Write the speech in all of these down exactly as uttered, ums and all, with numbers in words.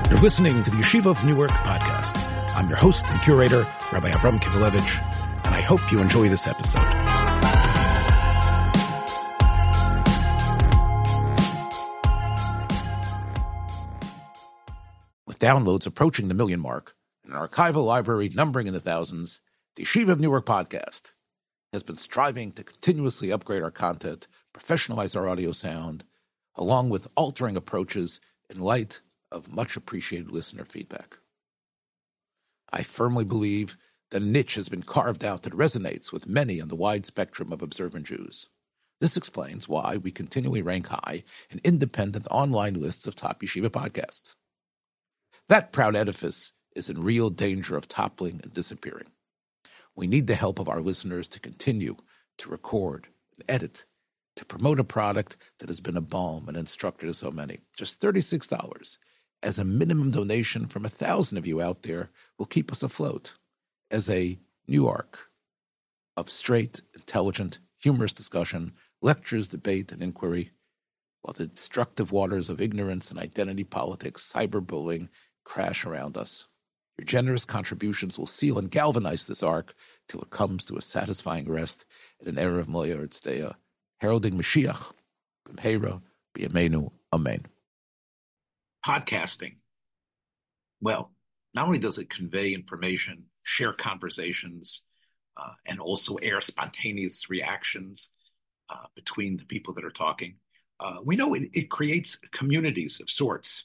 You're listening to the Yeshiva of Newark podcast. I'm your host and curator, Rabbi Avram Kivelevitz, and I hope you enjoy this episode. With downloads approaching the million mark and an archival library numbering in the thousands, the Yeshiva of Newark podcast has been striving to continuously upgrade our content, professionalize our audio sound, along with altering approaches in light of much appreciated listener feedback. I firmly believe that a niche has been carved out that resonates with many on the wide spectrum of observant Jews. This explains why we continually rank high in independent online lists of top yeshiva podcasts. That proud edifice is in real danger of toppling and disappearing. We need the help of our listeners to continue to record and edit, to promote a product that has been a balm and instructor to so many. Just thirty-six dollars as a minimum donation from a thousand of you out there will keep us afloat as a new arc of straight, intelligent, humorous discussion, lectures, debate, and inquiry, while the destructive waters of ignorance and identity politics, cyberbullying, crash around us. Your generous contributions will seal and galvanize this arc till it comes to a satisfying rest in an era of Moya Tzdeya, heralding Mashiach, B'mheira, B'yameinu, Amen. Podcasting. Well, not only does it convey information, share conversations, uh, and also air spontaneous reactions uh, between the people that are talking, uh, we know it, it creates communities of sorts.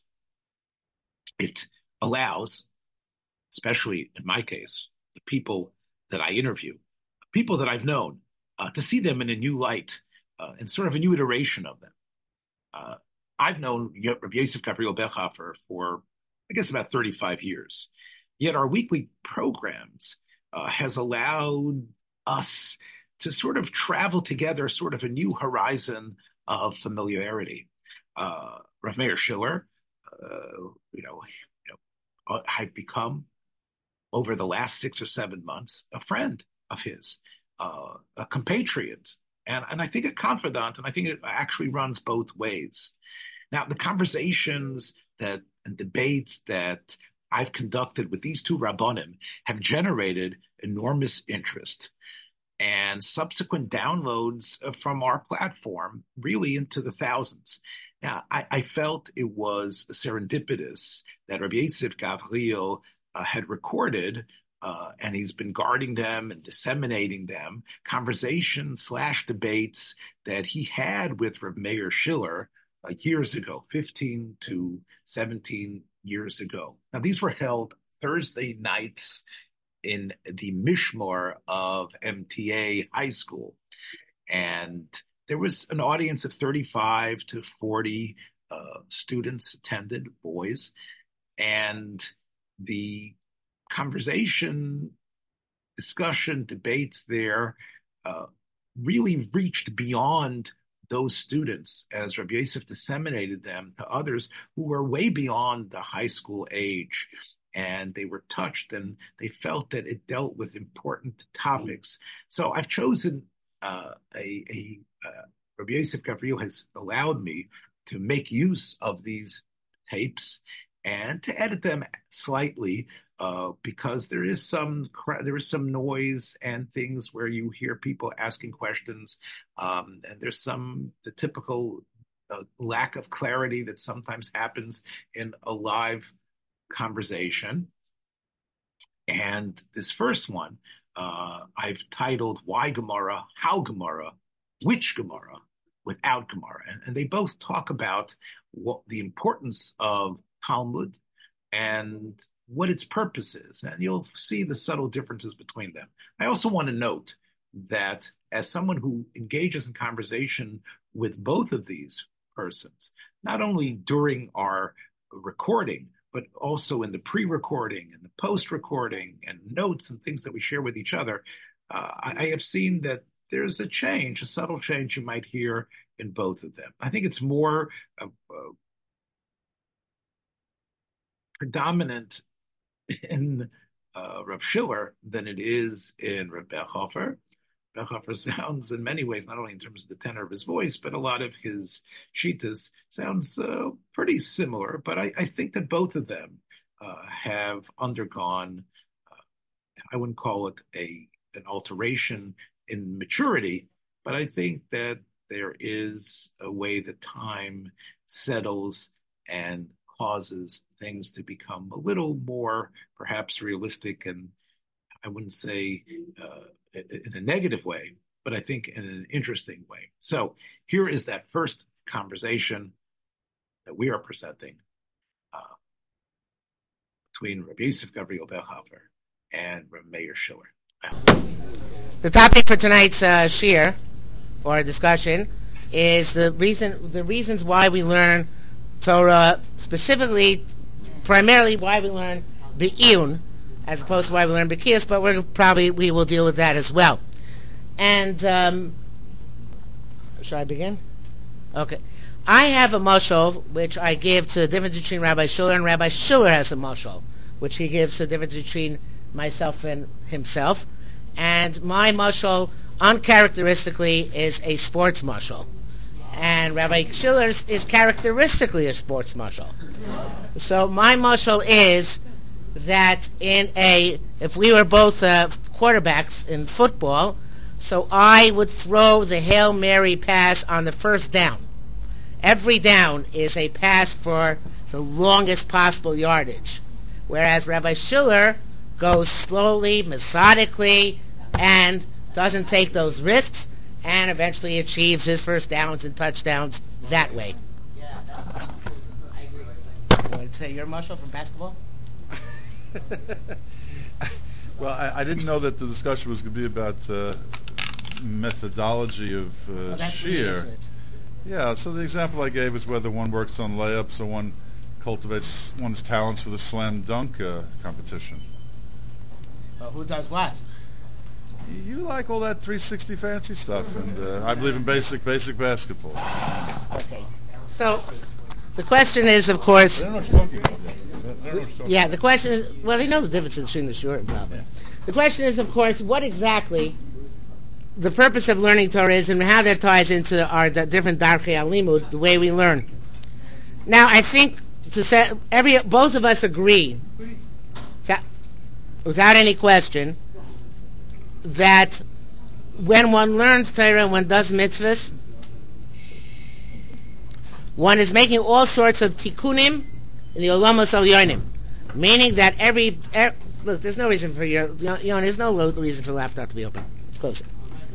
It allows, especially in my case, the people that I interview, people that I've known, uh, to see them in a new light, uh, and sort of a new iteration of them. Uh, I've known Rabbi Yosef Gabriel Bechhofer for, I guess, about thirty-five years. Yet our weekly programs uh, has allowed us to sort of travel together, sort of a new horizon of familiarity. Uh, Rav Meir Schiller, uh, you know, you know, I've become, over the last six or seven months, a friend of his, uh, a compatriot, and, and I think a confidant, and I think it actually runs both ways. Now, the conversations that and debates that I've conducted with these two Rabbonim have generated enormous interest and subsequent downloads from our platform, really into the thousands. Now, I, I felt it was serendipitous that Rabbi Yosef Gabriel uh, had recorded, uh, and he's been guarding them and disseminating them, conversations slash debates that he had with Rav Meir Schiller uh, years ago, fifteen to seventeen years ago. Now, these were held Thursday nights in the Mishmar of M T A High School. And there was an audience of thirty-five to forty uh, students attended, boys. And the conversation, discussion, debates there uh, really reached beyond those students as Rabbi Yosef disseminated them to others who were way beyond the high school age. And they were touched and they felt that it dealt with important topics. So I've chosen uh, a, a uh, Rabbi Yosef Gabriel has allowed me to make use of these tapes and to edit them slightly uh, because there is some there is some noise and things where you hear people asking questions, um, and there's some the typical uh, lack of clarity that sometimes happens in a live conversation. And this first one, uh, I've titled "Why Gemara? How Gemara? Which Gemara? Without Gemara?" And, and they both talk about what the importance of Talmud and what its purpose is. And you'll see the subtle differences between them. I also want to note that as someone who engages in conversation with both of these persons, not only during our recording, but also in the pre-recording and the post-recording and notes and things that we share with each other, uh, I, I have seen that there's a change, a subtle change you might hear in both of them. I think it's more uh, uh, predominant in uh, Rav Schiller than it is in Rav Bechhofer. Bechhofer sounds in many ways, not only in terms of the tenor of his voice, but a lot of his shitas sounds uh, pretty similar. But I, I think that both of them uh, have undergone, uh, I wouldn't call it a an alteration in maturity, but I think that there is a way that time settles and causes things to become a little more perhaps realistic, and I wouldn't say uh, in a negative way, but I think in an interesting way. So here is that first conversation that we are presenting uh, between Rabbi Yosef Gabriel Bechhofer and Rabbi Meir Schiller. The topic for tonight's uh, shir or discussion is the reason, the reasons why we learn Torah, specifically, primarily why we learn Be'iyun, as opposed to why we learn B'kiyas, but we're probably we will deal with that as well. And um, should I begin? Okay. I have a mashal which I give to the difference between Rabbi Schiller, and Rabbi Schiller has a mashal which he gives to the difference between myself and himself. And my mashal, uncharacteristically, is a sports mashal, and Rabbi Schiller's is characteristically a sports mashal. So my mashal is that in a, if we were both uh, quarterbacks in football, so I would throw the Hail Mary pass on the first down. Every down is a pass for the longest possible yardage, whereas Rabbi Schiller goes slowly, methodically, and doesn't take those risks, and eventually achieves his first downs and touchdowns that way. Yeah, that's I agree. You want to say your mashal from basketball? Well, I, I didn't know that the discussion was going to be about uh, methodology of uh, well, shear. Yeah, so the example I gave is whether one works on layups or one cultivates one's talents for the slam dunk uh, competition. Well, who does what? You like all that three sixty fancy stuff, and uh, I believe in basic basic basketball. Okay. So the question is, of course. I don't know what you're talking about. I don't know what you're talking yeah, about. the question is. Well, he knows the difference between the short and problem. Yeah. The question is, of course, what exactly the purpose of learning Torah is, and how that ties into our the different darchei alimud, the way we learn. Now, I think to say every both of us agree that, without any question, that when one learns Torah and one does mitzvahs, one is making all sorts of tikkunim in the olamos elyonim, meaning that every er, look, there's no reason for your you know, you know there's no reason for the laptop to be open. It's closer.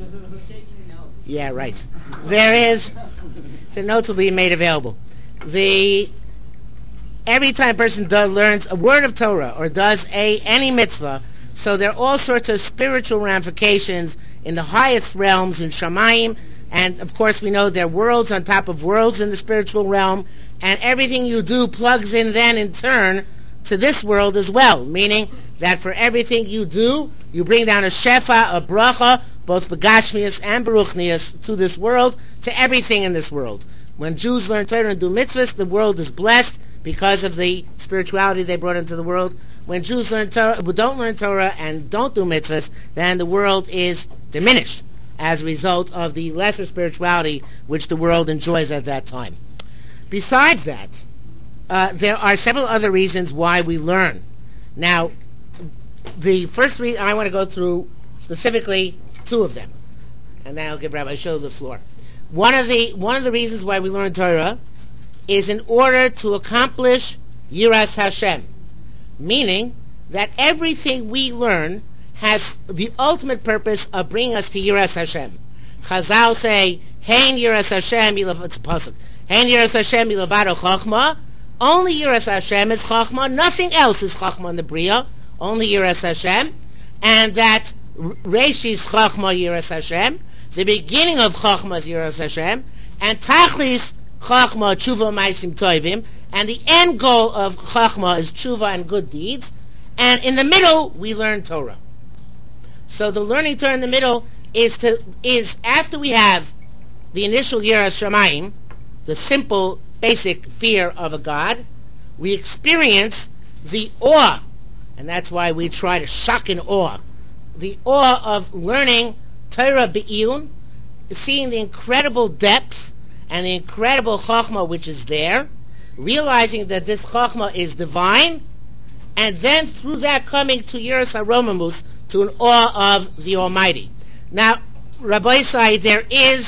Yeah, right. There is the notes will be made available. The every time a person does learns a word of Torah or does a any mitzvah. So there are all sorts of spiritual ramifications in the highest realms in Shamayim, and of course we know there are worlds on top of worlds in the spiritual realm, and everything you do plugs in then in turn to this world as well, meaning that for everything you do, you bring down a shefa, a bracha, both begashmias and beruchnias to this world, to everything in this world. When Jews learn Torah and do mitzvahs, the world is blessed because of the spirituality they brought into the world. When Jews learn Torah, who don't learn Torah and don't do mitzvahs, then the world is diminished as a result of the lesser spirituality which the world enjoys at that time. Besides that, uh, there are several other reasons why we learn. Now, the first reason I want to go through specifically two of them, and then I'll give Rabbi Show the floor. One of the one of the reasons why we learn Torah is in order to accomplish Yiras Hashem, meaning that everything we learn has the ultimate purpose of bringing us to Yiras Hashem. Chazal say, Hein Yiras Hashem, it's a pasuk. Hein Yiras Hashem Yilabado Chachma. Only Yiras Hashem is Chachma. Nothing else is Chachma in the Bria. Only Yiras Hashem. And that Reishis Chachma Yiras Hashem. The beginning of Chachma is Yiras Hashem. And Tachlis Chachma Tshuva Maisim Toivim. And the end goal of Chachma is Tshuva and good deeds. And in the middle, we learn Torah. So the learning Torah in the middle is to is after we have the initial Yiras Shamayim, the simple, basic fear of a God, we experience the awe, and that's why we try to shock and awe, the awe of learning Torah Be'iyun, seeing the incredible depth and the incredible Chokhmah which is there, realizing that this Chokhmah is divine, and then through that coming to Yiras HaRomamus, to an awe of the Almighty. Now, Rabbi Isai, there is,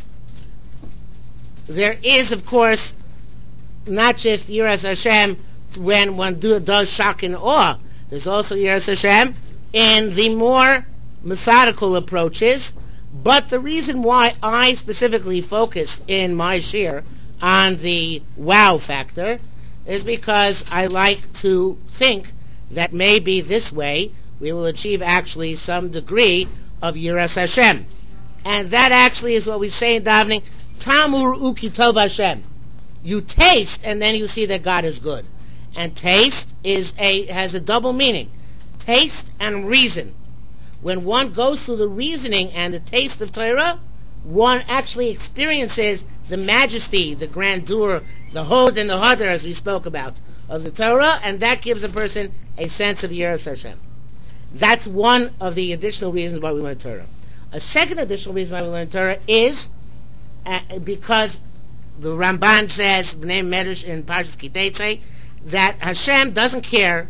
there is of course, not just Yiras Hashem when one do, does shock and awe. There's also Yiras Hashem in the more methodical approaches. But the reason why I specifically focus in my shir on the wow factor is because I like to think that maybe this way we will achieve actually some degree of Yiras Hashem. And that actually is what we say in davening, Tamur Uki Tov Hashem. You taste and then you see that God is good. And taste is a has a double meaning. Taste and reason. When one goes through the reasoning and the taste of Torah, one actually experiences the majesty, the grandeur, the hod and the hadar, as we spoke about, of the Torah, and that gives a person a sense of Yiras Hashem. That's one of the additional reasons why we learn Torah. A second additional reason why we learn Torah is uh, because the Ramban says, B'nai Medrash in Parshas Kiteitzei, that Hashem doesn't care,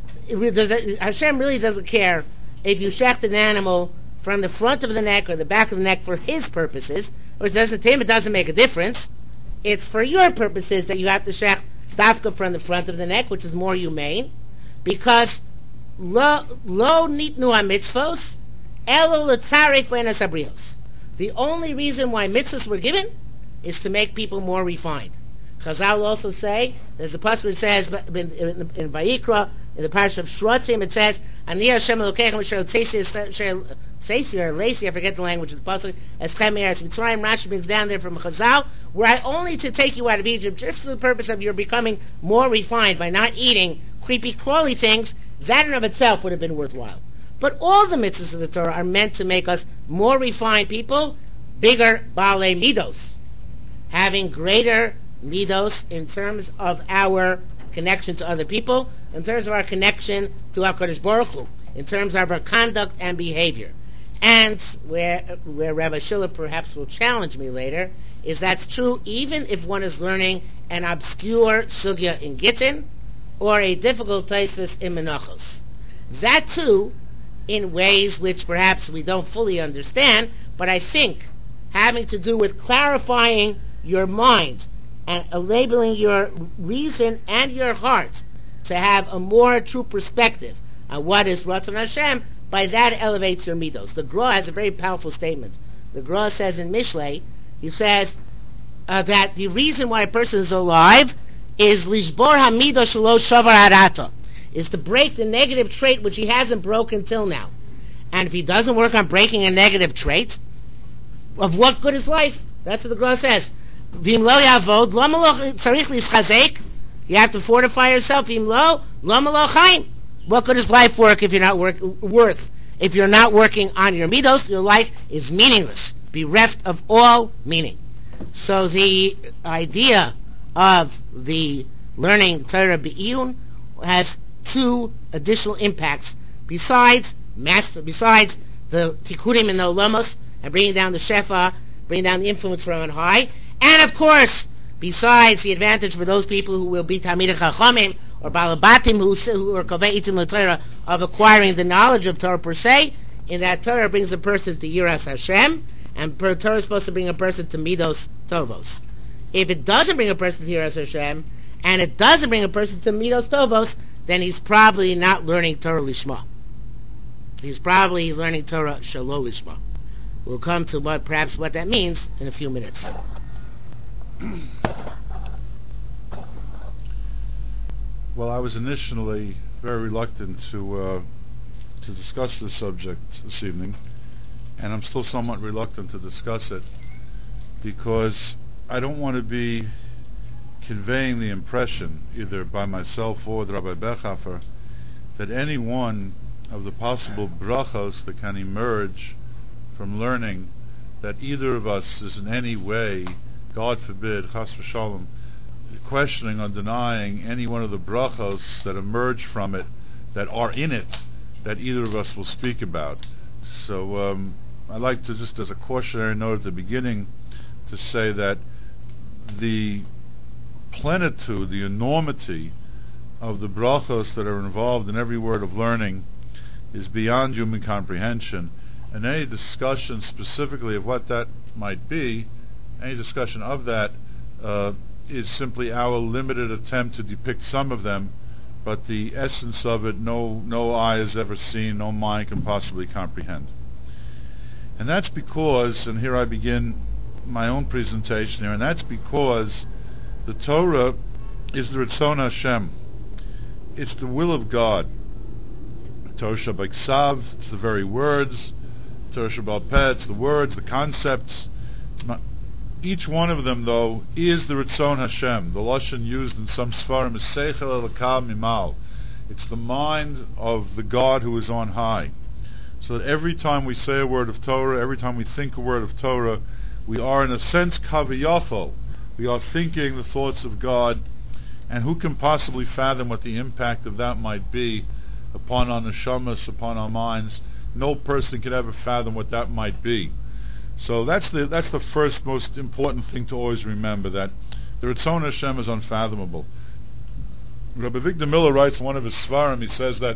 Hashem really doesn't care if you shecht an animal from the front of the neck or the back of the neck for his purposes, or it doesn't to him, it doesn't make a difference. It's for your purposes that you have to shecht dafka from the front of the neck, which is more humane, because lo lo nitnu ha-mitzvos elo l'tzarek b'enas habrios. The only reason why mitzvahs were given is to make people more refined. Chazal also say, there's a pasuk that says in, in, in Vayikra, in the parish of Shrotzim, it says, Ani Hashem Elokeichem asher Tzeisi or Lacy, I forget the language of the pasuk, as Chem Eretz Mitzrayim. Rashi brings down there from Chazal, were I only to take you out of Egypt just for the purpose of your becoming more refined by not eating creepy crawly things, that in of itself would have been worthwhile. But all the mitzvahs of the Torah are meant to make us more refined people, bigger Baalei Midos, having greater midos in terms of our connection to other people, in terms of our connection to HaKadosh Baruch Hu, in terms of our conduct and behavior. And where where Rabbi Shiller perhaps will challenge me later, is that's true even if one is learning an obscure sugya in Gittin or a difficult Tosfos in Menachos. That too, in ways which perhaps we don't fully understand, but I think having to do with clarifying your mind and uh, labeling your reason and your heart to have a more true perspective on what is Ratzon Hashem, by that elevates your midos. The Gra has a very powerful statement. The Gra says in Mishlei, he says uh, that the reason why a person is alive is Lishbor HaMidos Shelo Shavar Harata, is to break the negative trait which he hasn't broken till now. And if he doesn't work on breaking a negative trait, of what good is life? That's what the Gra says. You have to fortify yourself. What good is life work if you're not work, worth? If you're not working on your midos, your life is meaningless, bereft of all meaning. So the idea of the learning Torah Be'iyun has two additional impacts besides master, besides the tikkunim in the olamos and bringing down the shefa, bringing down the influence from on high. And of course, besides the advantage for those people who will be Talmidei Chachamim or Balabatim who, who are Kovei Itim LeTorah of acquiring the knowledge of Torah per se, in that Torah brings a person to Yiras Hashem, and Torah is supposed to bring a person to Midos Tovos. If it doesn't bring a person to Yiras Hashem, and it doesn't bring a person to Midos Tovos, then he's probably not learning Torah Lishma. He's probably learning Torah Shelo Lishma. We'll come to what perhaps what that means in a few minutes. Well, I was initially very reluctant to uh, to discuss this subject this evening, and I'm still somewhat reluctant to discuss it because I don't want to be conveying the impression, either by myself or the Rabbi Bechhofer, that any one of the possible brachos that can emerge from learning, that either of us is in any way, God forbid, chas v'shalom, questioning or denying any one of the brachos that emerge from it, that are in it, that either of us will speak about. So um, I'd like to, just as a cautionary note at the beginning, to say that the plenitude, the enormity of the brachos that are involved in every word of learning is beyond human comprehension, and any discussion specifically of what that might be, any discussion of that uh, is simply our limited attempt to depict some of them, but the essence of it no no eye has ever seen, no mind can possibly comprehend. And that's because, and here I begin my own presentation here, and that's because the Torah is the Ritzon Hashem. It's the will of God. Torah Shabbat, it's the very words. Torah Shabbat Peh, it's the words, the concepts. Each one of them, though, is the Ritzon Hashem. The lashon used in some Sfarim is Seichel Elokah Mimal. It's the mind of the God who is on high. So that every time we say a word of Torah, every time we think a word of Torah, we are in a sense kaviyachol. We are thinking the thoughts of God, and who can possibly fathom what the impact of that might be upon our neshamas, upon our minds? No person can ever fathom what that might be. So that's the that's the first most important thing to always remember, that the Ritzon Hashem is unfathomable. Rabbi Victor Miller writes in one of his Svarim, he says that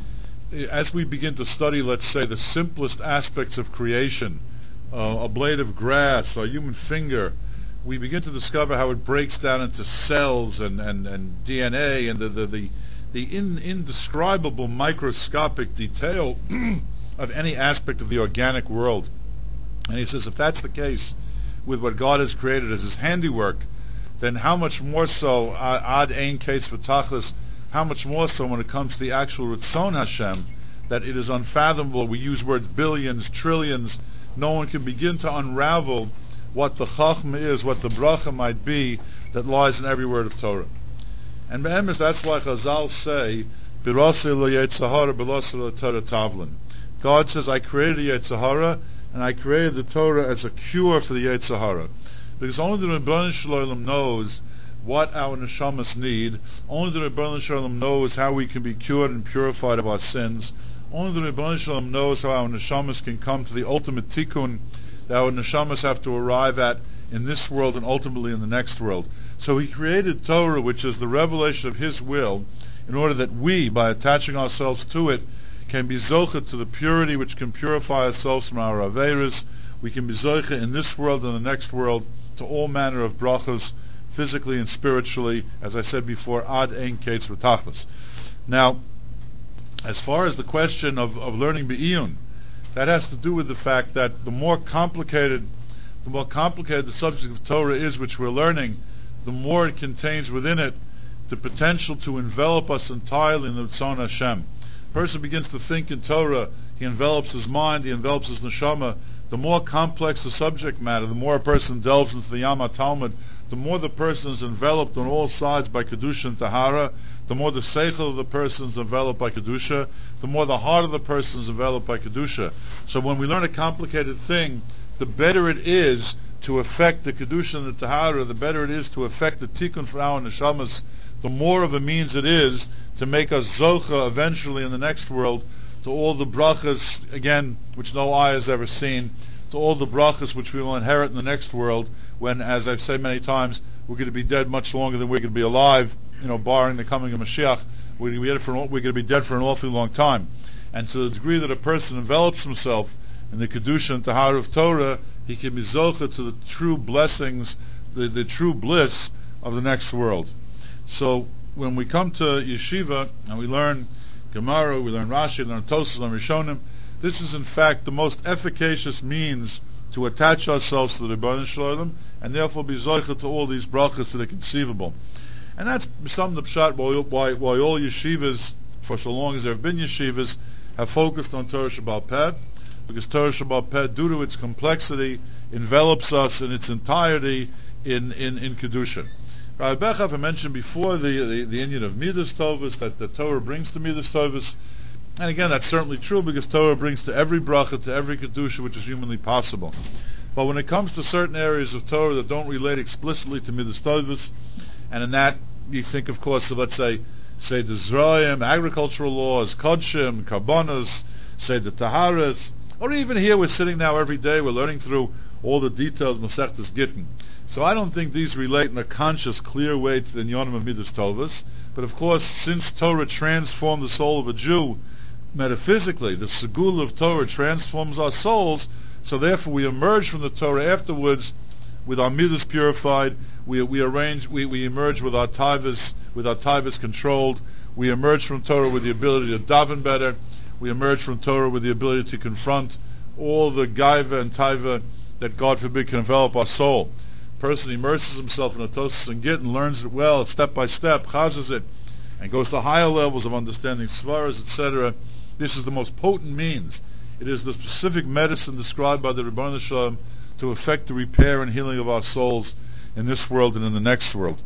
as we begin to study, let's say, the simplest aspects of creation, uh, a blade of grass, a human finger, we begin to discover how it breaks down into cells and, and, and D N A and the the, the, the in, indescribable microscopic detail of any aspect of the organic world. And he says, if that's the case with what God has created as His handiwork, then how much more so, ad ein case v'tachlis, how much more so when it comes to the actual Ritzon Hashem, that it is unfathomable. We use words billions, trillions. No one can begin to unravel what the chachma is, what the bracha might be that lies in every word of Torah. And be'emes, that's why Chazal say, Birasei lo Yetzirah, Birasei lo Torah tavlin. God says, I created the Yetzirah, and I created the Torah as a cure for the Yetzirah. Because only the Rebbeinu Shalom knows what our neshamas need. Only the Rebbeinu Shalom knows how we can be cured and purified of our sins. Only the Rebbeinu Shalom knows how our neshamas can come to the ultimate tikkun that our neshamas have to arrive at in this world and ultimately in the next world. So He created Torah, which is the revelation of His will, in order that we, by attaching ourselves to it, can be zocha to the purity which can purify ourselves from our averos. We can be zocha in this world and the next world to all manner of brachos, physically and spiritually, as I said before, ad ein kates v'tachlis. Now, as far as the question of, of learning be'iyun, that has to do with the fact that the more complicated the more complicated the subject of Torah is which we're learning, the more it contains within it the potential to envelop us entirely in the Ritzon Hashem. Person begins to think in Torah, he envelops his mind, he envelops his neshama. The more complex the subject matter, the more a person delves into the Yama Talmud, the more the person is enveloped on all sides by Kedusha and Tahara, the more the seichel of the person is enveloped by Kedusha, the more the heart of the person is enveloped by Kedusha. So when we learn a complicated thing, the better it is to affect the Kedusha and the Tahara, the better it is to affect the Tikkun for our neshamas, the more of a means it is to make us zocha eventually in the next world to all the brachas, again, which no eye has ever seen, to all the brachas which we will inherit in the next world, when, as I've said many times, we're going to be dead much longer than we're going to be alive, you know, barring the coming of Mashiach. We're going to be dead for an, we're going to be dead for an awfully long time. And to the degree that a person envelops himself in the Kedusha and Tahara of Torah, he can be zocha to the true blessings, the, the true bliss of the next world. So when we come to yeshiva and we learn Gemara, we learn Rashi, we learn Tosafos, we learn Rishonim, this is in fact the most efficacious means to attach ourselves to the Rebbeinu Shalom and therefore be zocha to all these brachas that are conceivable. And that's some of the pshat why, why, why all yeshivas, for so long as there have been yeshivas, have focused on Torah Shabbat Peh, because Torah Shabbat Peh, due to its complexity, envelops us in its entirety in, in, in Kedusha. Rabbi Bechav, I mentioned before the, the, the Indian of Midas Tovus, that the Torah brings to Midas Tovus, and again that's certainly true because Torah brings to every bracha, to every Kedusha which is humanly possible. But when it comes to certain areas of Torah that don't relate explicitly to Midas Tovus, and in that you think of course of, let's say, say the Zra'im, agricultural laws, Kodshim, Karbonos, say the Taharas, Or even here, we're sitting now every day, we're learning through all the details of Masechtas Gittin. So I don't think these relate in a conscious, clear way to the Inyanim of Midas Tovas. But of course, since Torah transformed the soul of a Jew, metaphysically, the Segula of Torah transforms our souls, so therefore we emerge from the Torah afterwards with our midas purified. We we arrange we, we emerge with our taivas with our taivas controlled. We emerge from Torah with the ability to daven better. We emerge from Torah with the ability to confront all the gaiva and taiva that God forbid can envelop our soul. Person immerses himself in a Tosas and Gittin, learns it well, step by step, chazes it, and goes to higher levels of understanding svaras, et cetera. This is the most potent means. It is the specific medicine described by the Rebbeinu Shalom to effect the repair and healing of our souls in this world and in the next world.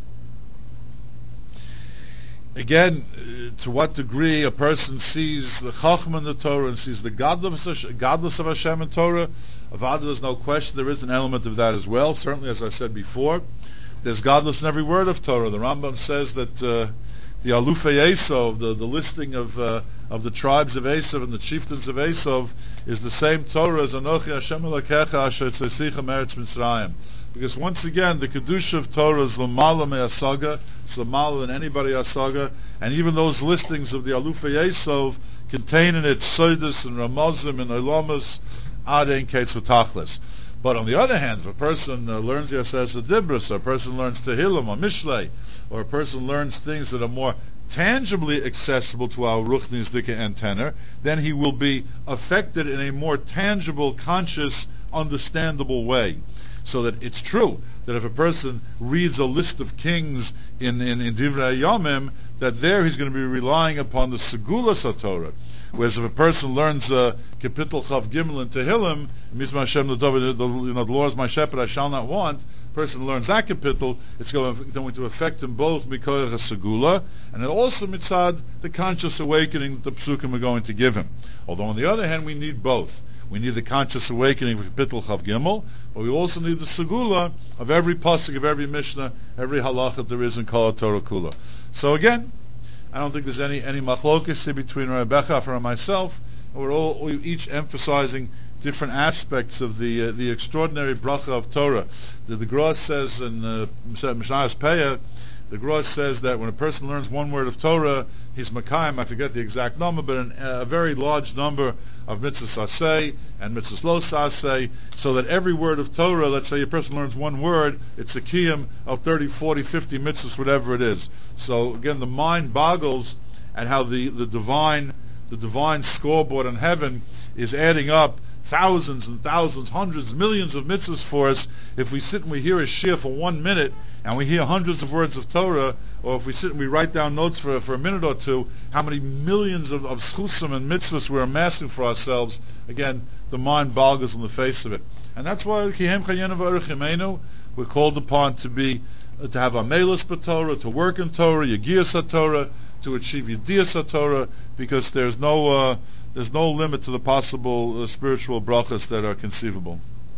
Again, uh, to what degree a person sees the Chacham in the Torah and sees the godless of Hashem in Torah, Avada, there's no question there is an element of that as well. Certainly, as I said before, there's godless in every word of Torah. The Rambam says that uh, the Alufei Esov, the, the listing of uh, of the tribes of Esav and the chieftains of Esav, is the same Torah as Anochi Hashem Elokecha Asher Tzesicha Meretz Mitzrayim. Because once again, the Kedusha of Torah is Lamala Me'asaga, it's Lamala than anybody Asaga, and even those listings of the Alufei Esov contain in it Soidus and Ramazim and Olamas, Adein Ketz V'Tachlis. But on the other hand, if a person uh, learns Yasses Dibros, or a person learns Tehillim or Mishlei, or a person learns things that are more tangibly accessible to our Ruchni's Dika antenna, then he will be affected in a more tangible, conscious, understandable way. So that it's true that if a person reads a list of kings in, in, in Divrei Yomim, that there he's going to be relying upon the Segulas HaTorah. Whereas if a person learns uh, Kapitel Chav Gimel in Tehillim, Mizma Hashem L'David, the, you know, the Lord is my shepherd, I shall not want. Person learns that kapitel, it's going, going to affect him both Mikoyach HaSegula, and then also mitzad the conscious awakening that the Psukim are going to give him. Although on the other hand, we need both. We need the conscious awakening of Kapitel Chav Gimel, but we also need the Segula of every pasuk, of every Mishnah, every halach that there is in Kol Torah Kula. So again, I don't think there's any any machlokes between Rabbi Bechafer and myself. We're all we're each emphasizing different aspects of the uh, the extraordinary bracha of Torah. The, the Gros says in uh, Mishnah's Peah, the Gros says that when a person learns one word of Torah, he's Makayim, I forget the exact number, but an, uh, a very large number of mitzvahs aseh and mitzvahs lo aseh, so that every word of Torah, let's say a person learns one word, it's a kiyum of thirty, forty, fifty mitzvahs, whatever it is. So again, the mind boggles at how the, the divine the divine scoreboard in heaven is adding up thousands and thousands, hundreds, millions of mitzvahs for us. If we sit and we hear a shir for one minute and we hear hundreds of words of Torah, or if we sit and we write down notes for for a minute or two, how many millions of, of schusim and mitzvahs we're amassing for ourselves, again, the mind boggles on the face of it. And that's why we're called upon to be uh, to have a meilus b'Torah, to work in Torah, Yegiyas Torah, to achieve Yediyas Torah, because there's no uh, there's no limit to the possible uh, spiritual brachas that are conceivable.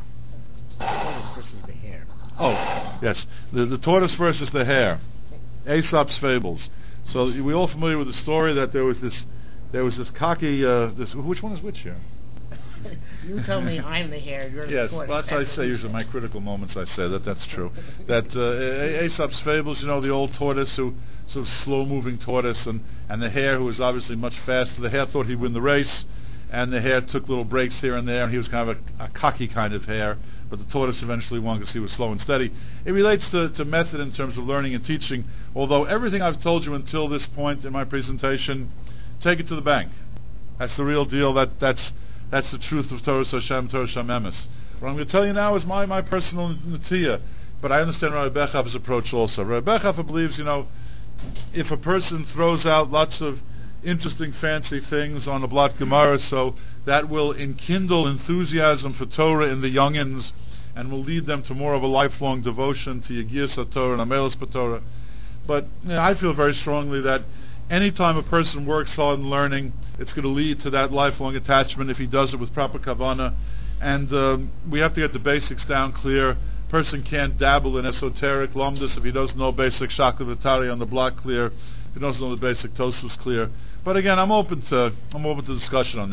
Versus the hair. Oh, yes, the the tortoise versus the hare, Aesop's fables. So we're all familiar with the story that there was this there was this cocky uh, this which one is which here? You told me I'm the hare, you're the yes, tortoise. Yes, that's what I say. Usually, my critical moments, I say that. That's true. That uh, Aesop's fables, you know, the old tortoise who sort of slow-moving tortoise, and and the hare who was obviously much faster. The hare thought he'd win the race, and the hare took little breaks here and there, and he was kind of a, a cocky kind of hare. But the tortoise eventually won because he was slow and steady. It relates to, to method in terms of learning and teaching. Although everything I've told you until this point in my presentation, take it to the bank. That's the real deal. That that's That's the truth of Torah Hashem, Torah Shem Emes. What I'm going to tell you now is my, my personal netiyah, but I understand Rabbi Bechafer's approach also. Rabbi Bechafer believes, you know, if a person throws out lots of interesting, fancy things on a blot Gemara, so that will enkindle enthusiasm for Torah in the youngins and will lead them to more of a lifelong devotion to Yegiyas HaTorah and Amelis B'Torah. But you know, I feel very strongly that anytime a person works hard in learning, it's going to lead to that lifelong attachment if he does it with proper kavanah. And um, we have to get the basics down clear. Person can't dabble in esoteric lumdus if he doesn't know basic shakla on the block clear, if he doesn't know the basic tosfos clear. But again, I'm open to I'm open to discussion on that.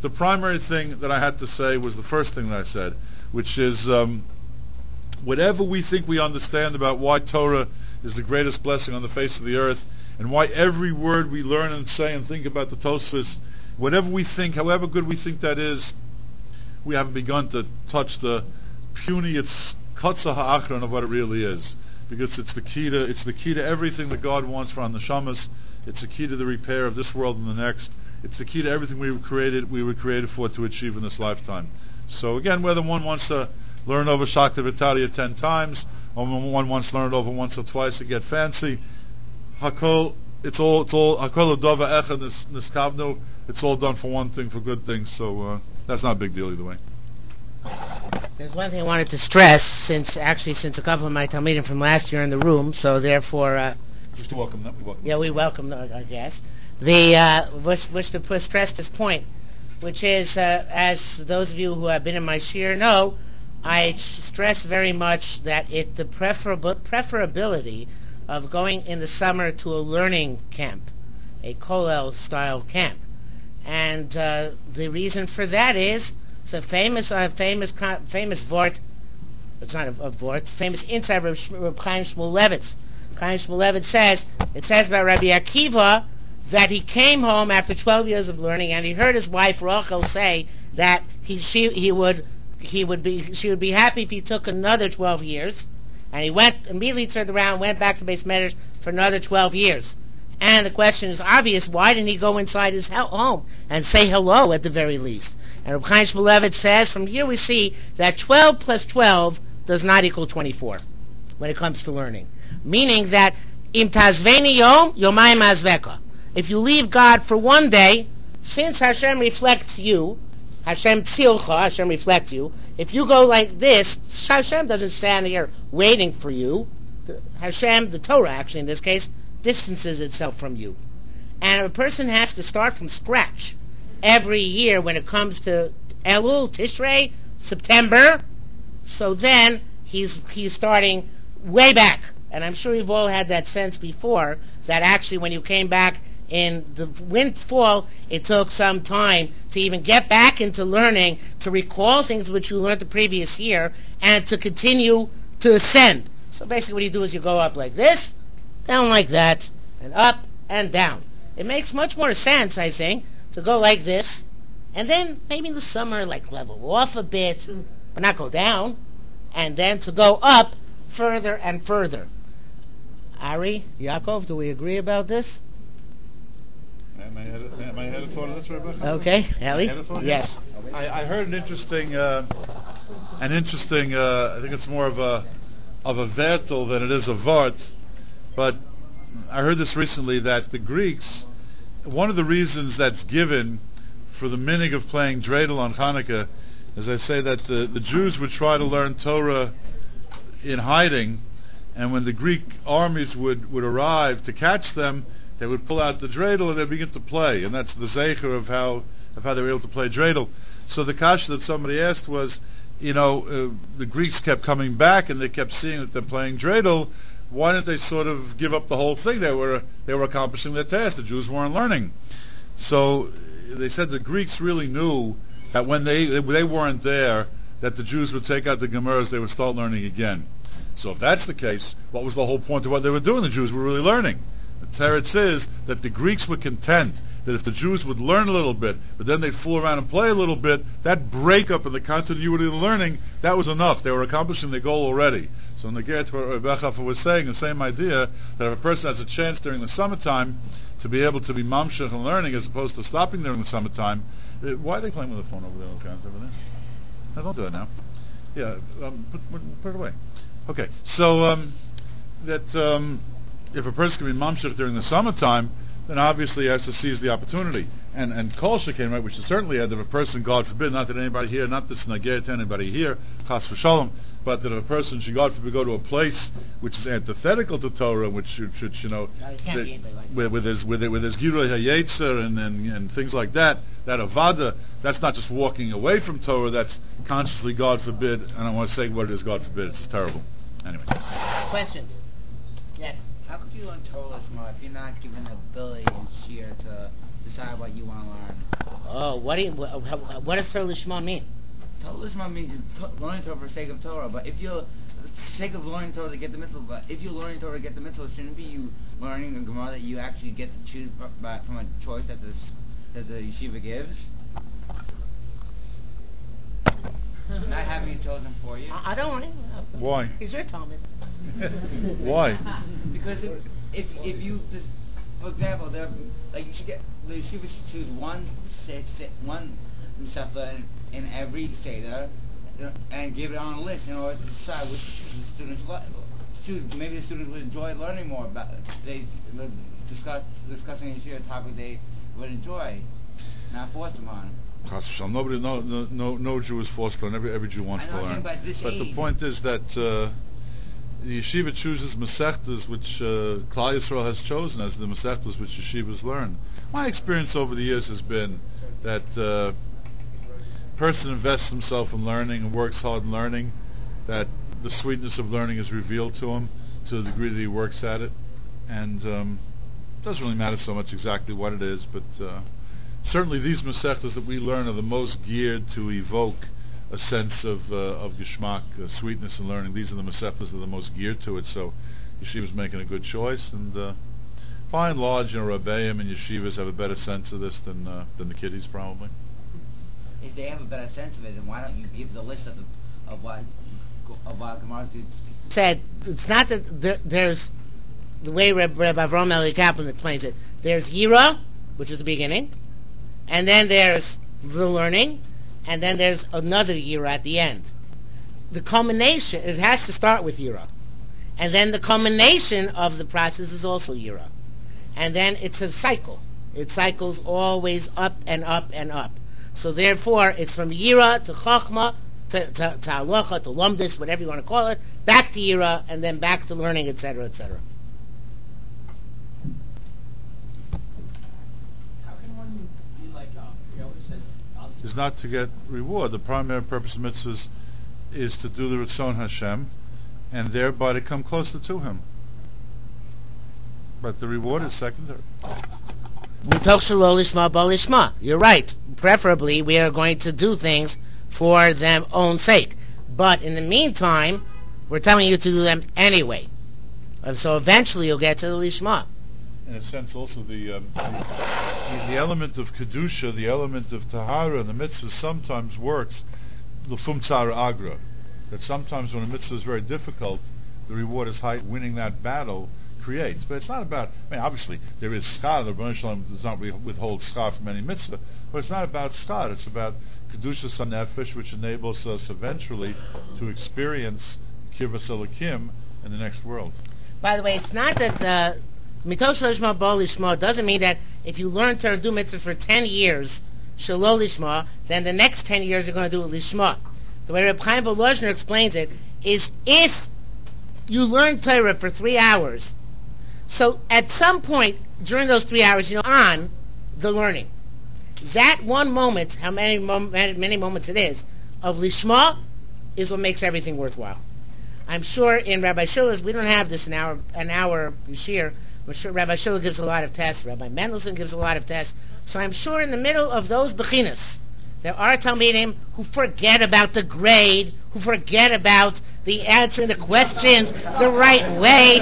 the primary thing that I had to say was the first thing that I said, which is um, whatever we think we understand about why Torah is the greatest blessing on the face of the earth, and why every word we learn and say and think about the Tosfos, whatever we think, however good we think that is, we haven't begun to touch the puny, it's katzah ha'achron of what it really is, because it's the key to it's the key to everything that God wants for our neshamas. It's the key to the repair of this world and the next. It's the key to everything we were created we were created for to achieve in this lifetime. So again, whether one wants to learn over Shakti V'Talia ten times, or one wants to learn it over once or twice to get fancy, Hakol, it's all it's all Hakol Dova Echad Niskavnu. It's all done for one thing, for good things. So uh, that's not a big deal either way. There's one thing I wanted to stress, since actually since a couple of my Talmidim from last year are in the room, so therefore, uh, just to welcome them. We welcome yeah, we welcome our, our guests. The uh, wish, wish to stress this point, which is, uh, as those of you who have been in my shir know, I stress very much that it the preferable preferability of going in the summer to a learning camp, a kollel style camp, and uh, the reason for that is it's a famous, uh, famous, famous vort. It's not a, a vort. Famous inside Reb, Reb Chaim Shmulevitz. Chaim Shmulevitz says it says about Rabbi Akiva that he came home after twelve years of learning, and he heard his wife Rachel say that he she he would he would be she would be happy if he took another twelve years, and he went immediately turned around, went back to Beis Medrash for another twelve years. And the question is obvious: why didn't he go inside his home and say hello at the very least? And Reb Chaim Shmulevitz says from here we see that twelve plus twelve does not equal twenty-four when it comes to learning, meaning that im tazveni yom yomayim azveka. If you leave God for one day, since Hashem reflects you, Hashem tzilcha, Hashem reflects you, if you go like this, Hashem doesn't stand here waiting for you. Hashem, the Torah actually in this case, distances itself from you. And a person has to start from scratch every year when it comes to Elul, Tishrei, September. So then he's he's starting way back. And I'm sure you've all had that sense before, that actually when you came back in the winter, fall, it took some time to even get back into learning, to recall things which you learned the previous year, and to continue to ascend. So basically what you do is you go up like this, down like that, and up and down. It makes much more sense, I think, to go like this, and then maybe in the summer like level off a bit, but not go down, and then to go up further and further. Ari, Yaakov, do we agree about this? Am I headed, am I headed for this, Rebecca? Okay, Ellie? Yes. I, I heard an interesting, uh, an interesting. Uh, I think it's more of a of a vertel than it is a vart, but I heard this recently that the Greeks, one of the reasons that's given for the minig of playing dreidel on Hanukkah, is they say that the the Jews would try to learn Torah in hiding, and when the Greek armies would, would arrive to catch them, they would pull out the dreidel and they'd begin to play, and that's the zeicher of how of how they were able to play dreidel. So the kasha that somebody asked was, you know, uh, the Greeks kept coming back and they kept seeing that they're playing dreidel. Why didn't they sort of give up the whole thing? They were they were accomplishing their task. The Jews weren't learning. So they said the Greeks really knew that when they they weren't there, that the Jews would take out the Gemaras, they would start learning again. So if that's the case, what was the whole point of what they were doing? The Jews were really learning. The Teretz says that the Greeks were content that if the Jews would learn a little bit, but then they'd fool around and play a little bit, that breakup in the continuity of the learning, that was enough. They were accomplishing their goal already. So in the Geret, what Rebbe Chaffer was saying, the same idea, that if a person has a chance during the summertime to be able to be mamshech and learning as opposed to stopping during the summertime, uh, why are they playing with the phone over there, those guys over there? No, don't do it now. Yeah, um, put, put, put it away. Okay, so um, that um, if a person can be mamshech during the summertime, then obviously he has to seize the opportunity. And and kol shekain, right, which is certainly that if a person, God forbid, not that anybody here, not this nageh to anybody here, chas v'shalom, but that if a person should, God forbid, go to a place which is antithetical to Torah, which should, should you know, no, that, with, with his with, with his girei hayetzer and, and and things like that, that avada, that's not just walking away from Torah, that's consciously, God forbid, and I want to say what it is, God forbid, it's terrible. Anyway. Questions? Yes. How could you learn Torah Lishma if you're not given the ability and sheer to decide what you want to learn? Oh, what do you, what, what does Torah Lishma mean? Torah Lishma means to, learning Torah for the sake of Torah, but if you're for the sake of learning Torah to get the mitzvah, but if you're learning Torah to get the mitzvah, shouldn't it be you learning a Gemara that you actually get to choose by, from a choice that the that the yeshiva gives? Not having it chosen for you. I, I don't want it. Why? He's your Talmud. Why? Because if if, if you, just, for example, there like you should get the yeshiva should choose one set, set one Sefer in, in every seder and give it on a list in order to decide which the students like. Students, maybe the students would enjoy learning more about it. They would discuss discussing a topic they would enjoy, not force them on. Nobody, no, no, no, no Jew is forced to learn. Every every Jew wants to learn. But the point is that uh, the yeshiva chooses masechtas which uh, Klal Yisrael has chosen as the masechtas which yeshivas learn. My experience over the years has been that uh, a person invests himself in learning and works hard in learning, that the sweetness of learning is revealed to him to the degree that he works at it, and um, it doesn't really matter so much exactly what it is, but uh, certainly these masechtas that we learn are the most geared to evoke a sense of uh, of geschmack, uh, sweetness in learning. These are the masechtas that are the most geared to it, so yeshiva's making a good choice, and uh, by and large, you know, Rebbeim and yeshivas have a better sense of this than uh, than the kiddies probably. If they have a better sense of it, then why don't you give the list of the of what of what Gemara said? It's not that there, there's the way Reb, Reb Avram Eli Kaplan explains it. There's Yira, which is the beginning, and then there's the learning, and then there's another Yira at the end. The culmination, it has to start with Yira, and then the culmination of the process is also Yira, and then it's a cycle. It cycles always up and up and up. So therefore, it's from Yira to Chachma to, to, to Halacha to Lumdis, whatever you want to call it, back to Yira, and then back to learning, et cetera, et cetera. How can one be like, uh, you know, says, is not to get reward. The primary purpose of mitzvahs is to do the Ratzon Hashem, and thereby to come closer to Him. But the reward is secondary. You're right. Preferably, we are going to do things for their own sake. But in the meantime, we're telling you to do them anyway. And so eventually you'll get to the Lishma. In a sense, also, the, um, the, the element of Kedusha, the element of Tahara in the mitzvah sometimes works, the Fum Agra. That sometimes when a mitzvah is very difficult, the reward is high. Winning that battle creates, but it's not about, I mean, obviously there is schar, the Rebbeinu Shalom does not withhold schar from any mitzvah, but it's not about schar, it's about Kedusha Sanefesh, which enables us eventually to experience Kirvas Elokim in the next world. By the way, it's not that the Mitoch Lishma Bo Lishma doesn't mean that if you learn to do mitzvah for ten years, Shelo Lishma, then the next ten years you're going to do it Lishma. The way Reb Chaim Volozhiner explains it is if you learn Torah for three hours, so at some point during those three hours, you know, on the learning, that one moment, how many mom- many moments it is, of Lishma is what makes everything worthwhile. I'm sure in Rabbi Shula's, we don't have this an hour, an hour Yeshir. I'm sure Rabbi Shula gives a lot of tests. Rabbi Mendelsohn gives a lot of tests. So I'm sure in the middle of those bechinas, there are Talmidim who forget about the grade, who forget about the answering the questions the right way,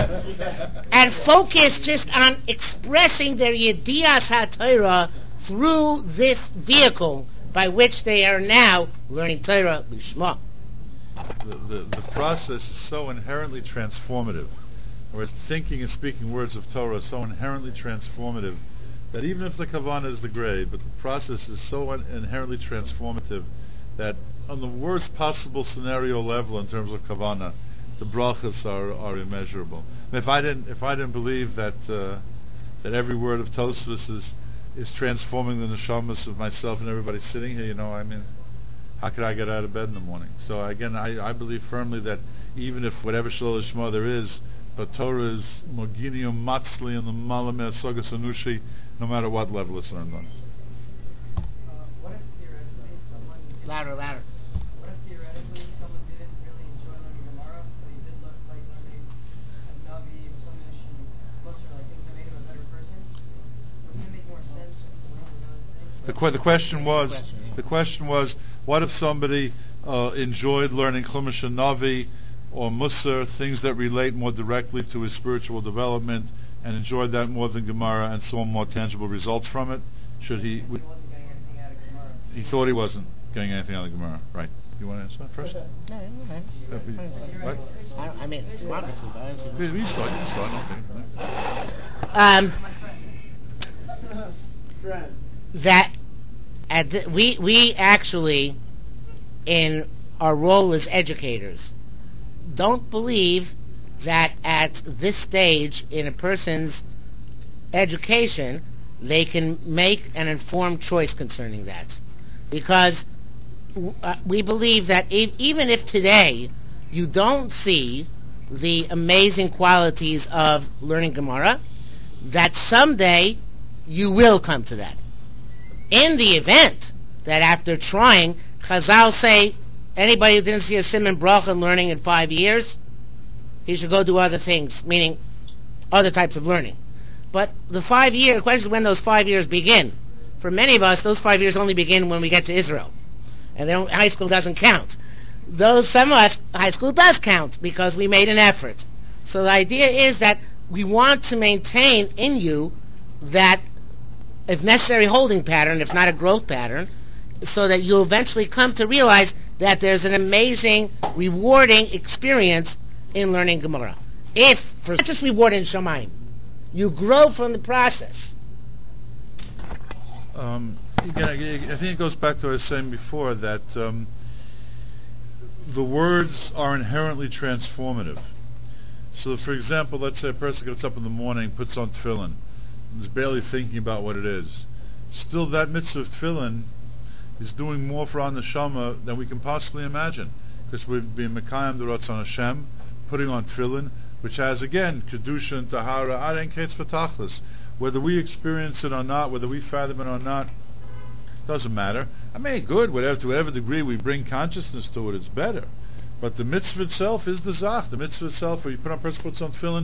and focus just on expressing their Yedias HaTorah through this vehicle by which they are now learning Torah Lishma. The, the, the process is so inherently transformative, whereas thinking and speaking words of Torah is so inherently transformative that even if the kavanah is the grade, but the process is so un- inherently transformative that on the worst possible scenario level in terms of kavanah, the brachas are, are immeasurable. And if I didn't, if I didn't believe that uh, that every word of Tosfos is is transforming the neshamas of myself and everybody sitting here, you know, I mean, how could I get out of bed in the morning? So again, I, I believe firmly that even if whatever Shelo Lishma there is, but Torah is Moginium Matzli and the Malameh Sogas Anushi, no matter what level it's learned on. Uh, what if theoretically someone... Louder, louder. What if theoretically someone didn't really enjoy learning Gemara, but he did look like learning a Navi, Chumash, que- the question was, question, yeah. the question was, what if somebody uh, enjoyed learning Chumash and Navi or Musar, things that relate more directly to his spiritual development, and enjoyed that more than Gemara and saw more tangible results from it? Should he? He wasn't getting anything out of Gemara. He thought he wasn't getting anything out of Gemara, right? You want to answer that first? No, no, no. That'd be- what? I, I mean, honestly, but I don't see- You start. You start. Okay. um, that at the, we we actually, in our role as educators, don't believe that at this stage in a person's education they can make an informed choice concerning that, because uh, we believe that if, even if today you don't see the amazing qualities of learning Gemara, that someday you will come to that. In the event that after trying, Chazal say anybody who didn't see a Simon Bracha in learning in five years, he should go do other things, meaning other types of learning. But the five year the question is when those five years begin. For many of us, those five years only begin when we get to Israel, and then high school doesn't count. Those some of us, high school does count because we made an effort. So the idea is that we want to maintain in you that, if necessary, holding pattern, if not a growth pattern, so that you'll eventually come to realize that there's an amazing, rewarding experience in learning Gemara. If, for not just reward in Shamayim, you grow from the process. Um, again, I, I think it goes back to what I was saying before, that um, the words are inherently transformative. So, for example, let's say a person gets up in the morning, puts on tefillin, and is barely thinking about what it is. Still, that mitzvah of tefillin is doing more for our neshama than we can possibly imagine, because we've been mekayim the Ratzon Hashem, putting on tefillin, which has, again, kedusha and tahara, aren kates v'tachlis. Whether we experience it or not, whether we fathom it or not, doesn't matter. I mean, good, whatever, to whatever degree we bring consciousness to it, it's better. But the mitzvah itself is the zach. The mitzvah itself, where you put on, person puts on tefillin,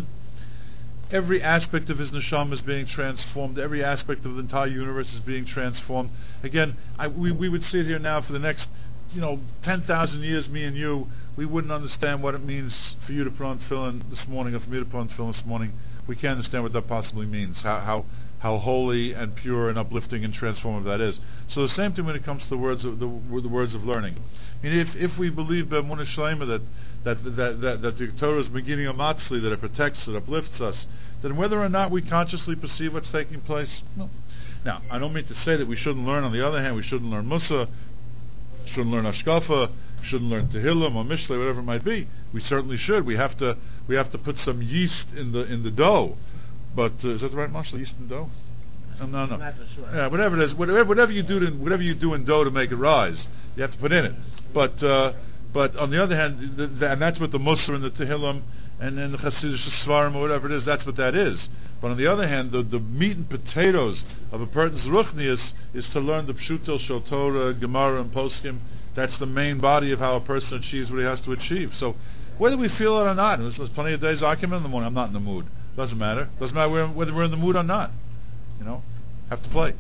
every aspect of his neshama is being transformed. Every aspect of the entire universe is being transformed. Again, I, we, we would sit here now for the next, you know, ten thousand years, me and you, we wouldn't understand what it means for you to put on tefillin this morning, or for me to put on tefillin this morning. We can't understand what that possibly means, how how how holy and pure and uplifting and transformative that is. So the same thing when it comes to the words of the, the words of learning. I mean, if if we believe b'emunah shlema that that that that, that the Torah is beginning a matzli, that it protects, that uplifts us, then whether or not we consciously perceive what's taking place, no. Now, I don't mean to say that we shouldn't learn. On the other hand, we shouldn't learn Musa, shouldn't learn Ashkafa, shouldn't learn Tehillim or Mishlei, whatever it might be. We certainly should. We have to we have to put some yeast in the in the dough. But uh, is that the right mashal? Yeast in dough? No, no, no. Not for sure. Yeah, whatever it is, whatever whatever you do to, whatever you do in dough to make it rise, you have to put in it. But uh, but on the other hand, the, the, and that's what the Musar and the Tehillim and then the Chassidish Svarim or whatever it is, that's what that is. But on the other hand, the, the meat and potatoes of a person's ruchnius is to learn the Pshutel Shel Torah, Gemara, and Poskim. That's the main body of how a person achieves what he has to achieve. So whether we feel it or not, and there's, there's plenty of days I come in the morning, I'm not in the mood. Doesn't matter. Doesn't matter whether we're in the mood or not. You know, have to play.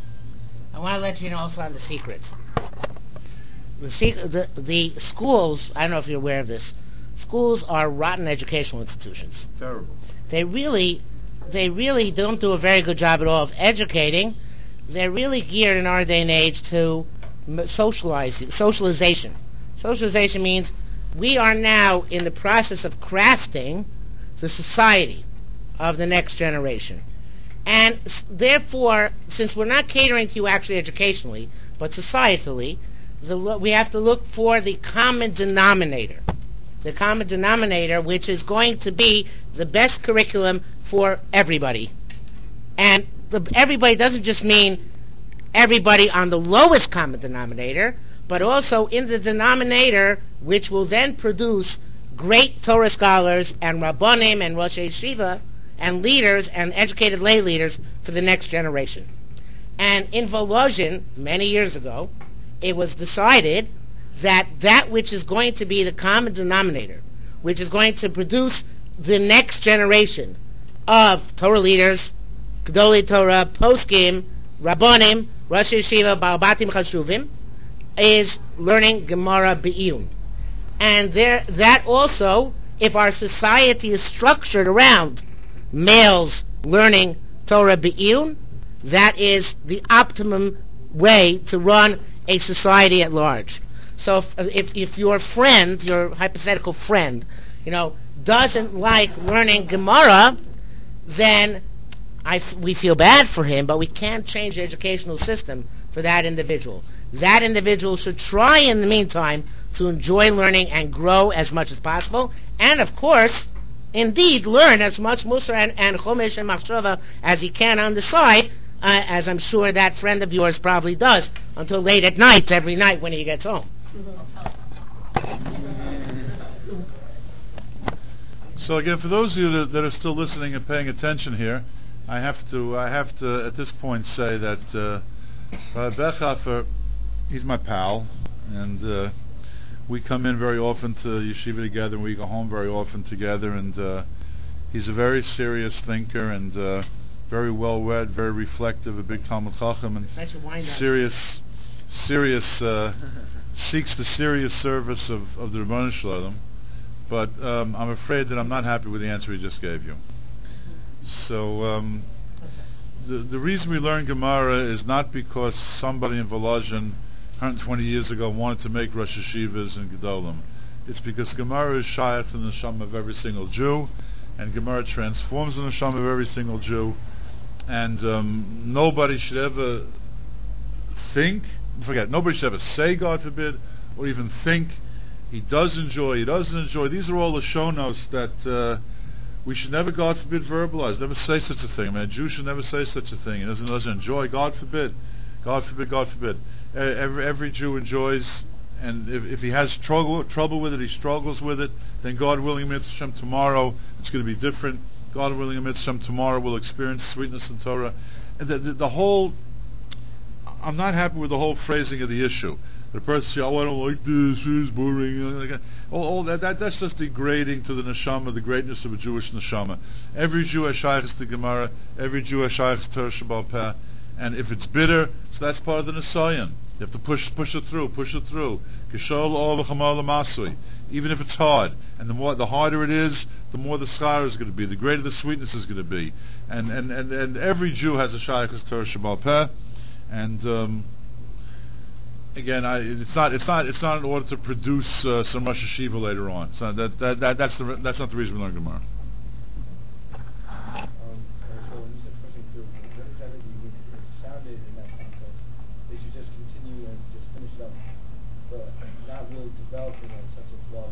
I want to let you know also on the secrets. The, sec- the the schools, I don't know if you're aware of this, schools are rotten educational institutions. Terrible. They really, they really don't do a very good job at all of educating. They're really geared in our day and age to socializing, socialization. Socialization means we are now in the process of crafting the society of the next generation. And s- therefore, since we're not catering to you actually educationally, but societally, the lo- we have to look for the common denominator. The common denominator, which is going to be the best curriculum for everybody. And the, everybody doesn't just mean everybody on the lowest common denominator, but also in the denominator which will then produce great Torah scholars and Rabbanim and Rosh Yeshiva and leaders and educated lay leaders for the next generation. And in Volozhin, many years ago, it was decided that that which is going to be the common denominator, which is going to produce the next generation of Torah leaders, Gedolei Torah, Poskim, Rabbanim, Rosh Yeshiva Ba'abatim Chashuvim, is learning Gemara Be'iyun. And there, that also, if our society is structured around males learning Torah Be'iyun, that is the optimum way to run a society at large. So if, if, if your friend, your hypothetical friend, you know, doesn't like learning Gemara, then I f- we feel bad for him, but we can't change the educational system for that individual. That individual should try in the meantime to enjoy learning and grow as much as possible, and of course, indeed, learn as much Musar and, and Chumash and Machshava as he can on the side, uh, as I'm sure that friend of yours probably does, until late at night, every night when he gets home. So again, for those of you that, that are still listening and paying attention here, I have to I have to at this point say that uh, uh, Bechhofer, he's my pal, and uh, we come in very often to yeshiva together, and we go home very often together, and uh, he's a very serious thinker and uh, very well read, very reflective, a big Talmud Chacham, and serious serious uh, seeks the serious service of, of the Rebbeinu Shalom. But um, I'm afraid that I'm not happy with the answer he just gave you. So um, the the reason we learn Gemara is not because somebody in Volozhin one hundred twenty years ago wanted to make Rosh Yeshivas and Gedolim. It's because Gemara is shaykh to the neshama of every single Jew, and Gemara transforms the neshama of every single Jew, and um, nobody should ever think, forget, nobody should ever say, God forbid, or even think he does enjoy, he doesn't enjoy. These are all the shonos that uh, we should never, God forbid, verbalize, never say such a thing. I mean, a Jew should never say such a thing. He doesn't, doesn't enjoy, God forbid. God forbid, God forbid. Uh, every, every Jew enjoys, and if, if he has trouble, trouble with it, he struggles with it, then God willing, Mitzvah tomorrow, it's going to be different. God willing, Mitzvah tomorrow, we'll experience sweetness in Torah. And the, the, the whole, I'm not happy with the whole phrasing of the issue. The person says, oh, I don't like this, it's boring. All, all that, that, that's just degrading to the neshama, the greatness of a Jewish neshama. Every Jew has shaykhs to Gemara, every Jew has shaykhs to Torah Shabbat Peh, and if it's bitter, so that's part of the Nisayan. You have to push push it through, push it through. Even if it's hard. And the more the harder it is, the more the schar is going to be, the greater the sweetness is going to be. And and, and, and every Jew has a shaykhs to Torah Shabbat Peh, and um, again, I, it's not, it's not, it's not in order to produce uh, some Rosh Yeshiva later on. So that, that, that, that's the, that's not the reason we learn Gemara. Um, so when you said pushing through, what exactly do you mean? It sounded in that context they should just continue and just finish it up, but not really developing a sense of love.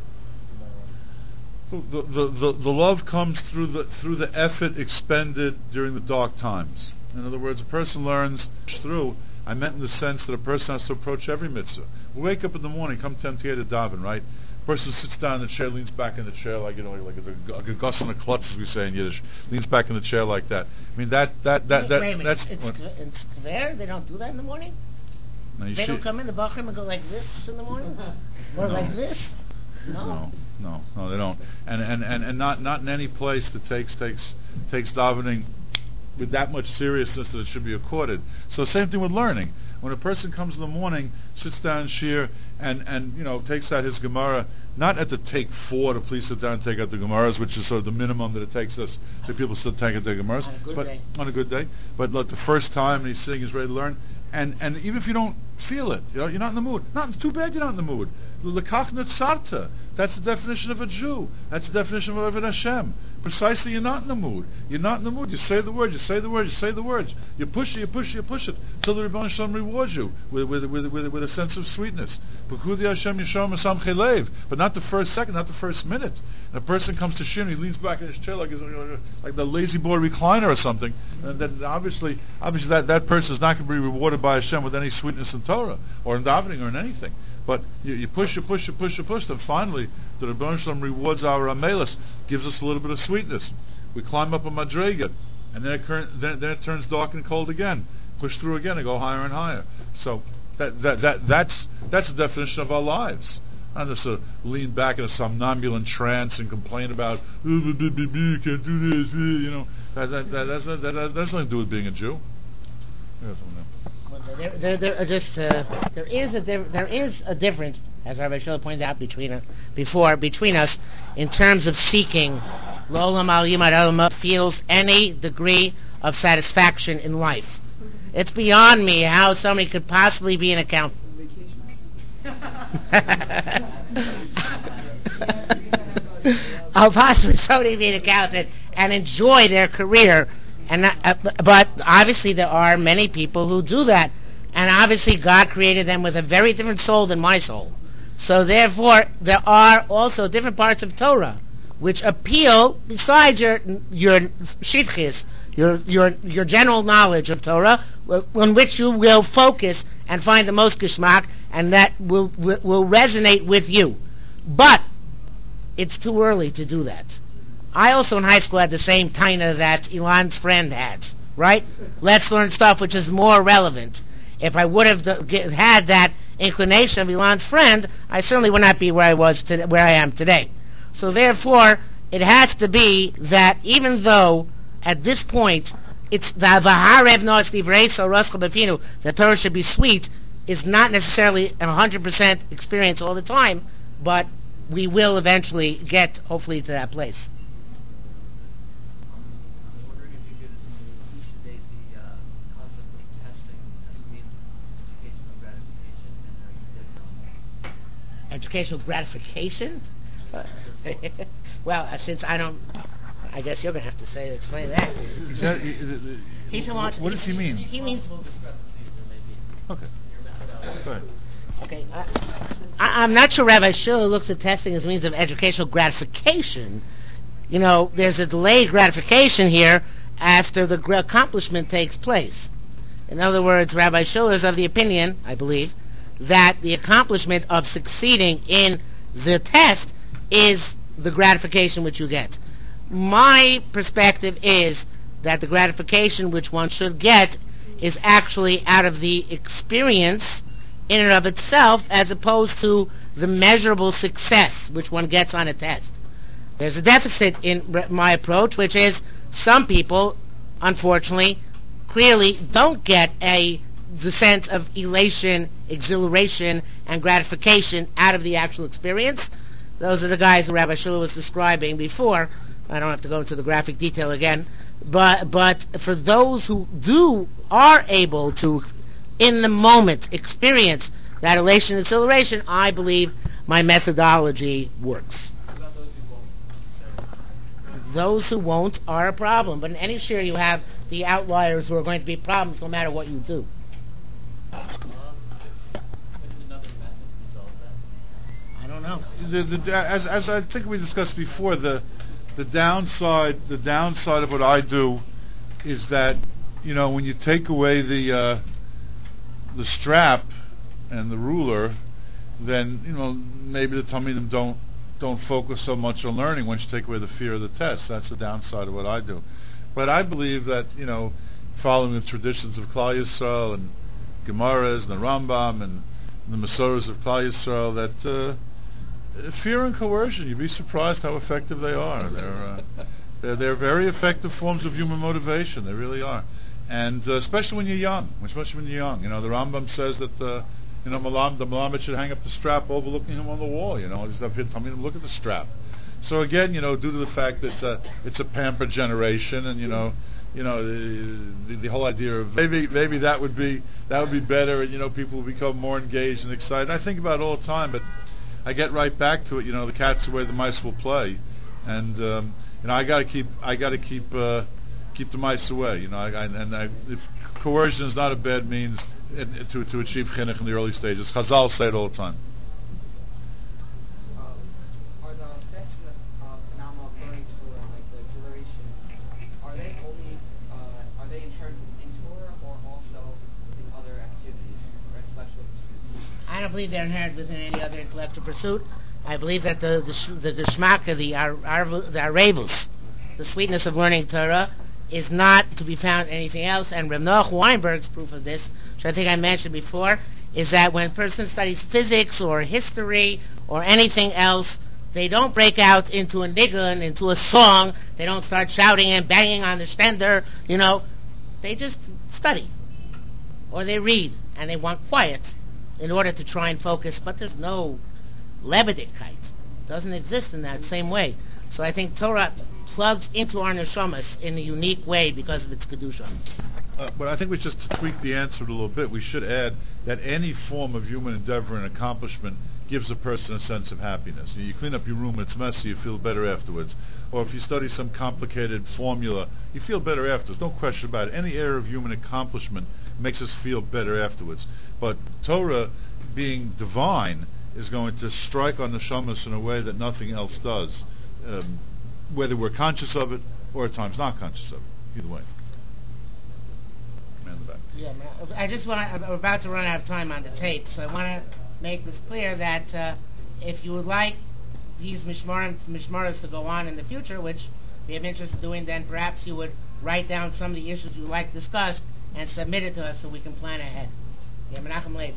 The, the, the, the love comes through the through the effort expended during the dark times. In other words, a person learns through. I meant in the sense that a person has to approach every mitzvah. We wake up in the morning, come ten to daven, right? A person sits down in the chair, leans back in the chair like, you know, like it's a, like a gus on a klutz, as we say in Yiddish. Leans back in the chair like that. I mean, that, that, that, that, Wait a minute. that's... It's, it's fair? They don't do that in the morning? No, they don't come in the bathroom and go like this in the morning? Or no. like this? No. No, no, no, they don't. And and, and, and not, not in any place that takes takes takes davening with that much seriousness that it should be accorded. So same thing with learning. When a person comes in the morning, sits down in shir, and, and you know takes out his Gemara, not at the take four to please sit down and take out the Gemaras, which is sort of the minimum that it takes us, that people still take out their Gemaras. On a good but day. On a good day. But look, the first time he's sitting, he's ready to learn, and and even if you don't feel it, you know, you're not in the mood. Not too bad you're not in the mood. L'kach netzarta. That's the definition of a Jew. That's the definition of Avodat Hashem. Precisely, you're not in the mood. You're not in the mood. You say the words. You say the words. You say the words. You push it. You push it. You push it till the Rebbeinu Shalom rewards you with with with with, with a sense of sweetness. B'kudi Hashem Yishalom Asam Chelev. But not the first second. Not the first minute. And a person comes to shir and he leans back in his chair like like the lazy boy recliner or something. And then obviously, obviously that that person is not going to be rewarded by Hashem with any sweetness in Torah or in davening or in anything. But you, you push, you push, you push, you push, and finally the Rebbeinu Shalom rewards our amelis, gives us a little bit of sweetness. We climb up a madrega, and then it, current, then, then it turns dark and cold again. Push through again and go higher and higher. So that that, that that's that's the definition of our lives. Not just sort of lean back in a somnambulant trance and complain about you can't do this, you know. That, that, that, that's, that, that, that's nothing to do with being a Jew. When There, there, there, are just uh, there is a diff- there is a difference, as Rabbi Shlomo pointed out between uh, before between us, in terms of seeking L'olam al Yimad Olam feels any degree of satisfaction in life. It's beyond me how somebody could possibly be an accountant. I'll possibly somebody be an accountant and enjoy their career, and not, uh, but obviously there are many people who do that, and obviously God created them with a very different soul than my soul. So therefore, there are also different parts of Torah which appeal besides your your shitchis, your your your general knowledge of Torah, on which you will focus and find the most geschmack, and that will will, will resonate with you. But it's too early to do that. I also in high school had the same taina that Elon's friend had, right? Let's learn stuff which is more relevant. If I would have had that inclination of Elon's friend, I certainly would not be where I was to, where I am today. So therefore, it has to be that even though at this point it's the Vaharev Nos Divrei Soroscha Befinu, the Torah should be sweet, is not necessarily a hundred percent experience all the time, but we will eventually get, hopefully, to that place. I'm wondering if you could elucidate the uh, concept of testing as a means of educational gratification and how you did it. Educational gratification? Well, uh, since I don't, I guess you're going to have to say explain that. That, He's a what, what does he mean? He means. Okay. Go ahead. Okay, I, I, I'm not sure Rabbi Shiller looks at testing as a means of educational gratification. You know, there's a delayed gratification here after the gr- accomplishment takes place. In other words, Rabbi Shiller is of the opinion, I believe, that the accomplishment of succeeding in the test is the gratification which you get. My perspective is that the gratification which one should get is actually out of the experience in and of itself, as opposed to the measurable success which one gets on a test. There's a deficit in my approach, which is some people, unfortunately, clearly don't get a the sense of elation, exhilaration, and gratification out of the actual experience. Those are the guys that Rabbi Shiller was describing before. I don't have to go into the graphic detail again, but but for those who do are able to, in the moment, experience that elation and exhilaration, I believe my methodology works. What about those who won't? Those who won't are a problem, but in any share you have the outliers who are going to be problems no matter what you do. I don't know. The, the, as, as I think we discussed before, the the downside the downside of what I do is that, you know, when you take away the uh, the strap and the ruler, then, you know, maybe the Talmidim don't don't focus so much on learning once you take away the fear of the test. That's the downside of what I do. But I believe that, you know, following the traditions of Klal Yisrael and Gemaras and the Rambam and the Masoras of Klal Yisrael, that uh, fear and coercion, you'd be surprised how effective they are. They're, uh, they're they're very effective forms of human motivation. They really are, and uh, especially when you're young. Especially when you're young, you know, the Rambam says that uh, you know Malam, the Malamed should hang up the strap overlooking him on the wall. You know, he's up here telling him, look at the strap. So again, you know, due to the fact that it's a, it's a pampered generation, and you know, you know, the, the, the whole idea of maybe maybe that would be that would be better, and you know, people will become more engaged and excited. I think about it all the time, but I get right back to it. You know, the cat's the way the mice will play, and um, you know, I got to keep I got to keep uh, keep the mice away. You know, I, I, and I, if coercion is not a bad means to to achieve chinuch in the early stages. Chazal say it all the time. I don't believe they're inherent within any other intellectual pursuit. I believe that the the, the geschmacka, the ar, ar, the arevus, the sweetness of learning Torah, is not to be found in anything else. And Reb Noach Weinberg's proof of this, which I think I mentioned before, is that when a person studies physics or history or anything else, they don't break out into a niggun, into a song. They don't start shouting and banging on the stender. You know, they just study. or they read and they want quiet in order to try and focus, but there's no Lebedekeit. It doesn't exist in that same way. So I think Torah plugs into our neshamas in a unique way because of its kedusha. Uh, but I think we just to tweak the answer a little bit, we should add that any form of human endeavor and accomplishment gives a person a sense of happiness. You, know, you clean up your room, it's messy, you feel better afterwards. Or if you study some complicated formula, you feel better afterwards. No question about it. Any area of human accomplishment makes us feel better afterwards. But Torah, being divine, is going to strike on the neshamas in a way that nothing else does, um, whether we're conscious of it or at times not conscious of it. Either way. Man in the back. Yeah, I just want. I'm about to run out of time on the tape, so I want to make this clear that uh, if you would like these mishmarim, mishmaras to go on in the future, which we have interest in doing, then perhaps you would write down some of the issues you would like discussed and submit it to us so we can plan ahead. Yeah, Menachem Leib.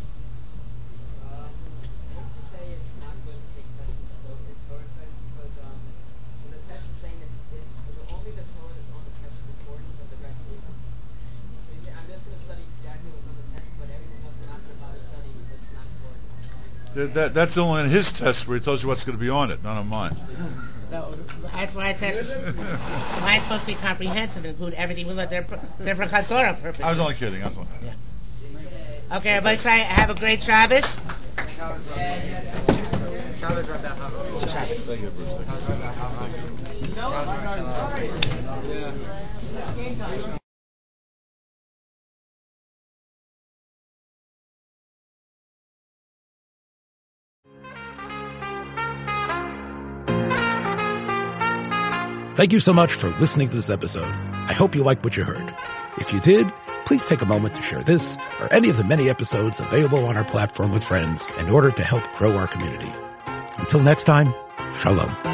That, that, that's only in his test where he tells you what's going to be on it, not on mine. So that's why I said mine's supposed to be comprehensive and include everything we learned. They're, they're for Chatzorah purposes. I was only kidding. I was only kidding. Yeah. Okay, everybody say have a great Shabbos. Thank you, Bruce. Thank you. Thank you so much for listening to this episode. I hope you liked what you heard. If you did, please take a moment to share this or any of the many episodes available on our platform with friends in order to help grow our community. Until next time, Shalom.